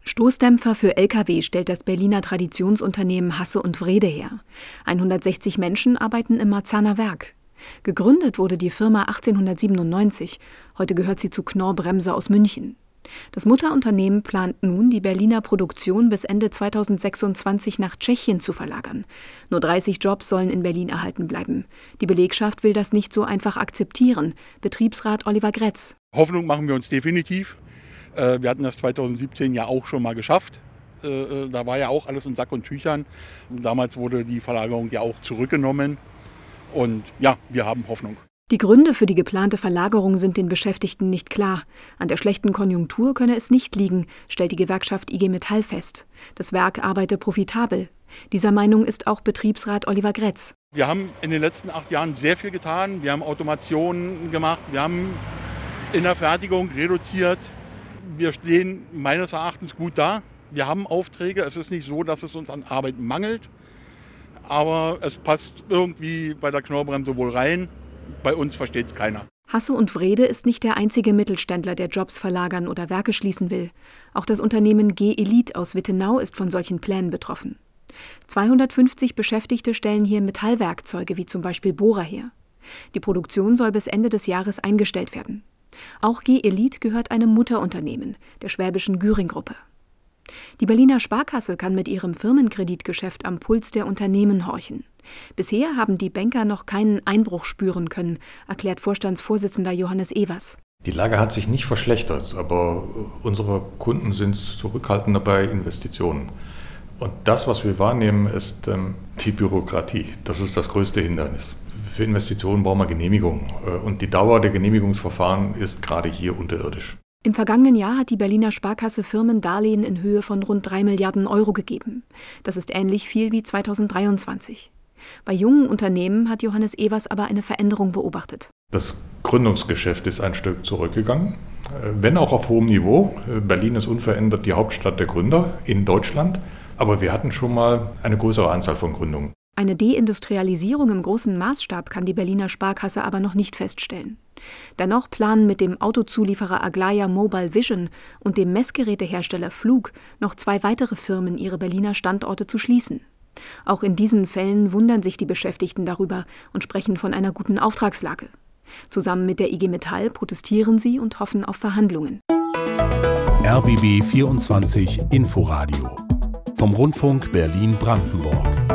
Stoßdämpfer für Lkw stellt das Berliner Traditionsunternehmen Hasse und Wrede her. 160 Menschen arbeiten im Marzahner Werk. Gegründet wurde die Firma 1897. Heute gehört sie zu Knorr-Bremse aus München. Das Mutterunternehmen plant nun, die Berliner Produktion bis Ende 2026 nach Tschechien zu verlagern. Nur 30 Jobs sollen in Berlin erhalten bleiben. Die Belegschaft will das nicht so einfach akzeptieren. Betriebsrat Oliver Gretz. Hoffnung machen wir uns definitiv. Wir hatten das 2017 ja auch schon mal geschafft. Da war ja auch alles in Sack und Tüchern. Damals wurde die Verlagerung ja auch zurückgenommen. Und ja, wir haben Hoffnung. Die Gründe für die geplante Verlagerung sind den Beschäftigten nicht klar. An der schlechten Konjunktur könne es nicht liegen, stellt die Gewerkschaft IG Metall fest. Das Werk arbeite profitabel. Dieser Meinung ist auch Betriebsrat Oliver Gretz. Wir haben in den letzten 8 Jahren sehr viel getan. Wir haben Automationen gemacht, wir haben in der Fertigung reduziert. Wir stehen meines Erachtens gut da. Wir haben Aufträge. Es ist nicht so, dass es uns an Arbeit mangelt. Aber es passt irgendwie bei der Knorr-Bremse wohl rein. Bei uns versteht es keiner. Hasse und Wrede ist nicht der einzige Mittelständler, der Jobs verlagern oder Werke schließen will. Auch das Unternehmen G-Elite aus Wittenau ist von solchen Plänen betroffen. 250 Beschäftigte stellen hier Metallwerkzeuge wie zum Beispiel Bohrer her. Die Produktion soll bis Ende des Jahres eingestellt werden. Auch G-Elite gehört einem Mutterunternehmen, der schwäbischen Güring-Gruppe. Die Berliner Sparkasse kann mit ihrem Firmenkreditgeschäft am Puls der Unternehmen horchen. Bisher haben die Banker noch keinen Einbruch spüren können, erklärt Vorstandsvorsitzender Johannes Evers. Die Lage hat sich nicht verschlechtert, aber unsere Kunden sind zurückhaltender bei Investitionen. Und das, was wir wahrnehmen, ist die Bürokratie. Das ist das größte Hindernis. Für Investitionen brauchen wir Genehmigung. Und die Dauer der Genehmigungsverfahren ist gerade hier unterirdisch. Im vergangenen Jahr hat die Berliner Sparkasse Firmendarlehen in Höhe von rund 3 Milliarden Euro gegeben. Das ist ähnlich viel wie 2023. Bei jungen Unternehmen hat Johannes Evers aber eine Veränderung beobachtet. Das Gründungsgeschäft ist ein Stück zurückgegangen, wenn auch auf hohem Niveau. Berlin ist unverändert die Hauptstadt der Gründer in Deutschland, aber wir hatten schon mal eine größere Anzahl von Gründungen. Eine Deindustrialisierung im großen Maßstab kann die Berliner Sparkasse aber noch nicht feststellen. Dennoch planen mit dem Autozulieferer Aglaya Mobile Vision und dem Messgerätehersteller Flug noch 2 weitere Firmen ihre Berliner Standorte zu schließen. Auch in diesen Fällen wundern sich die Beschäftigten darüber und sprechen von einer guten Auftragslage. Zusammen mit der IG Metall protestieren sie und hoffen auf Verhandlungen. RBB 24 Inforadio vom Rundfunk Berlin-Brandenburg.